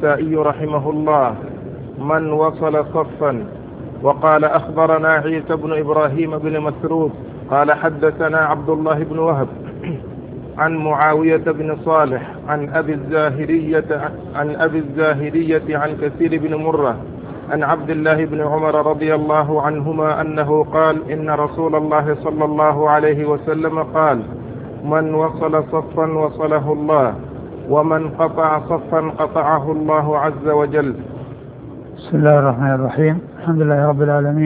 النسائي رحمه الله: من وصل صفا. وقال: أخبرنا عيسى بن إبراهيم بن مسروق قال حدثنا عبد الله بن وهب عن معاوية بن صالح عن أبي الزاهرية عن كثير بن مرة عن عبد الله بن عمر رضي الله عنهما أنه قال: إن رسول الله صلى الله عليه وسلم قال: من وصل صفا وصله الله، ومن قطع صفا قطعه الله عز وجل. بسم الله الرحمن الرحيم. الحمد لله رب العالمين.